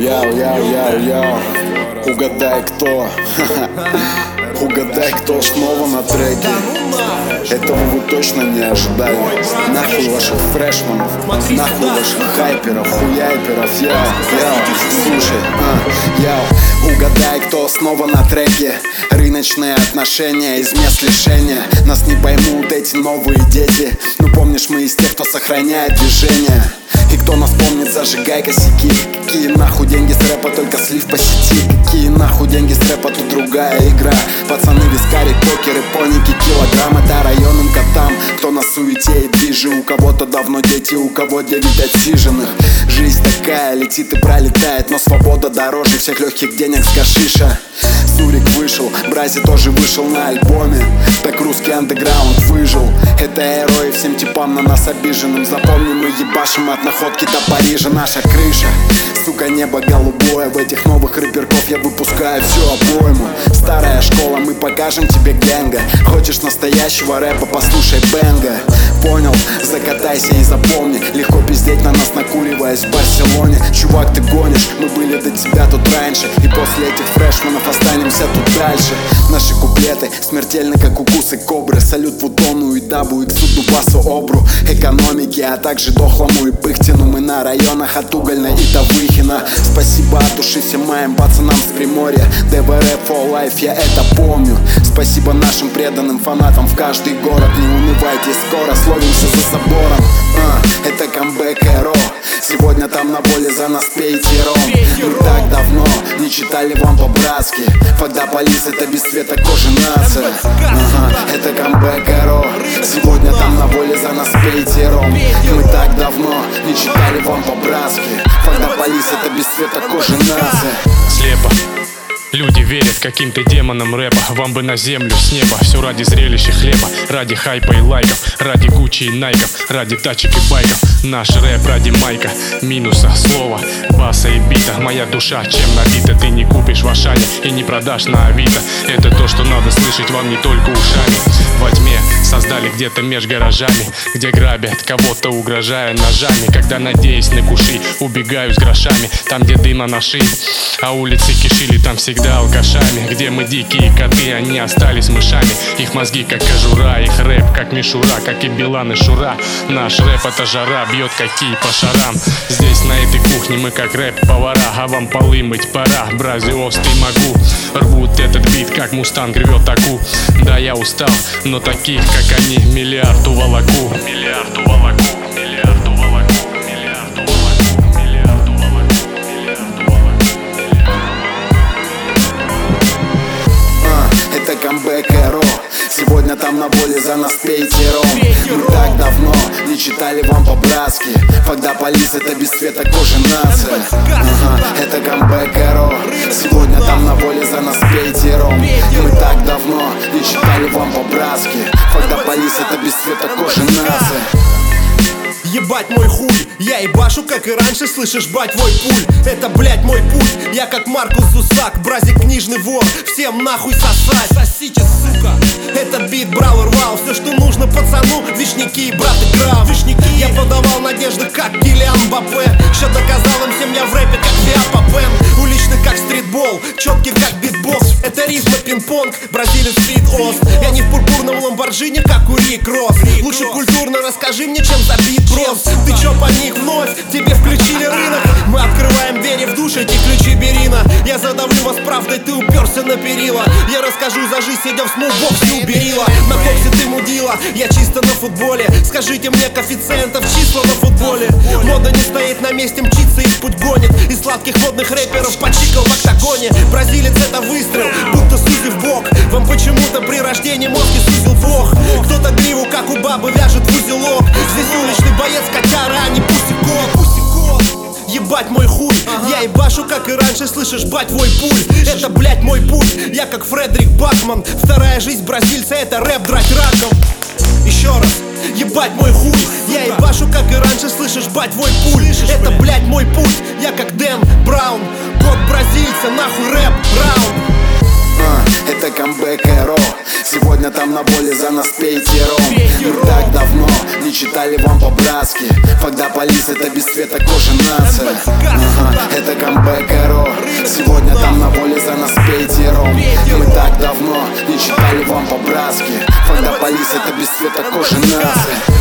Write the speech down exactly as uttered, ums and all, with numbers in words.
Яу, яу, яу, яу. Угадай кто. Угадай кто снова на треке. Этого вы точно не ожидали. Нахуй ваших фрешманов, нахуй ваших хайперов, хуяйперов. Яу, яу, слушай, а, яу. Угадай кто снова на треке. Рыночные отношения из мест лишения. Нас не поймут эти новые дети. Ну помнишь, мы из тех, кто сохраняет движение. И кто нас помнит, зажигай косяки. Какие нахуй деньги с рэпа, только слив по сети. Какие нахуй деньги с рэпа, тут другая игра. Пацаны, вискари, покеры, поники, килограмм. Это районным котам, кто на суете и движе. У кого-то давно дети, у кого девять отсиженных. Жизнь такая, летит и пролетает, но свобода дороже всех легких денег с гашиша. Сурик вышел, Брази тоже вышел на альбоме. Так русский андеграунд выжил. Это герои всем типам на нас обиженным. Запомни, мы ебашим от находки до Парижа. Наша крыша, сука, небо голубое. В этих новых рэперков я выпускаю всю обойму. Старая школа, мы покажем тебе гэнга. Хочешь настоящего рэпа, послушай бэнга. Понял? Закатайся и запомни. Легко пиздеть на нас, накуриваясь в Барселоне. Чувак, ты гонишь, мы были до тебя тут раньше. И после этих фрешманов останемся тут дальше. Наши куплеты смертельны, как укусы кобры. Салют Вутону и Дабу, и к суду Басу Обру. Экономики, а также дохлому и Пыхтину. Мы на районах от Угольной и до Выхина. Спасибо от души всем моим пацанам с Приморья. ДВР for life, я это помню. Спасибо нашим преданным фанатам в каждый город. Не унывайте, скоро словимся за собором. а, Это камбэк Эро. Сегодня там на воле за нас пейтером. Мы так давно не читали вам по-братски. Когда полис, это без цвета кожи нация. Ага, это камбэк Эро. Сегодня там на воле за нас пейтером. Мы так давно не читали вам по-братски. Когда полис, это без цвета кожи нация. Слепо люди верят каким-то демонам рэпа. Вам бы на землю с неба. Все ради зрелища хлеба, ради хайпа и лайков, ради Гуччи и Найков, ради тачек и байков. Наш рэп ради майка, минуса, слова, баса и бита. Моя душа чем набита, ты не купишь в Ашане и не продашь на Авито. Это то, что надо слышать вам не только ушами. Во тьме создали где-то меж гаражами, где грабят кого-то, угрожая ножами. Когда, надеясь на куши, убегаю с грошами. Там, где дыма наши, а улицы кишили, там всегда алкашами. Где мы дикие коты, они остались мышами. Их мозги как кожура, их рэп как мишура, как и Билан и Шура. Наш рэп это жара, бьет какие по шарам. Здесь на этой кухне мы как рэп-повара, а вам полы мыть пора. Брази острый могу, рвут этот бит, как мустанг рвет аку. Да, я устал, но таких, как они, миллиард уволоку. Миллиард уволоку, миллиард уволоку, миллиард уволоку, миллиард уволоку, миллиард уволоку. А, это камбэк Эро. Сегодня там на воле за нас пейтером. Мы так давно не читали вам по-братски. Когда полис, это без цвета кожи нация. Ага, это камбэк Эро. Сегодня там на воле за нас пейтером. Мы так давно не читали вам по-братски. Когда полис, это без цвета кожи нация. Ебать мой хуй, я ебашу, как и раньше, слышишь, бать, твой пуль. Это, блять, мой путь, я как Маркус Зусак, Бразик книжный вор, всем нахуй сосать. Сосите, сука, это бит брал и рвал. Все, что нужно пацану, вишняки и брат и крав. Вишняки. Я подавал надежды, как Килиан Мбаппе. Что доказал им всем я в рэпе, как Виапапен. Уличный, как стритбол, четкий, как битбокс. Это рифма пинг-понг, бразилец стрит ост. Я не в пурпурном ламборджини, как у Рик Росс. Лучше культурно расскажи мне, чем забит брос. Ты чё паник вновь? Тебе включили рынок. Мы открываем двери в душ, эти ключи Берина. Я задавлю вас правдой, ты уперся на перила. Я расскажу за жизнь, сидя в смолбоксе у Берила. На коксе ты мудила, я чисто на футболе. Скажите мне коэффициентов числа на футболе. Мода не стоит на месте, мчится и в путь гонит. Из сладких водных рэперов почикал в октагоне. Бразилец это выстрел, будто сузи в бок. Вам почему-то при рождении мозги сузил Бог. Кто-то гриву, как у бабы, вяжет в узелок. Здесь уличный боец котяра, а не пусикот. Ебать мой хуй, ага. Я ебашу, как и раньше, слышишь, бать, твой пуль. Это, блять, мой путь, я как Фредерик Бакман. Вторая жизнь бразильца, это рэп драть раком. Еще раз, ебать мой хуй, я ебашу, как и раньше, слышишь, бать, твой пуль. Это, блять, мой путь, я как Дэн Браун. Год бразильца, нахуй рэп, раунд. а, это камбэк Эро. Сегодня там на воле за нас пейте ром. Мы так давно не читали вам по-братски. Когда полис это без цвета кожи нация. Ага, это камбэк Эро. Сегодня там на воле за нас пейте ром. Мы так давно не читали вам по-братски. Когда полис это без цвета кожи нация.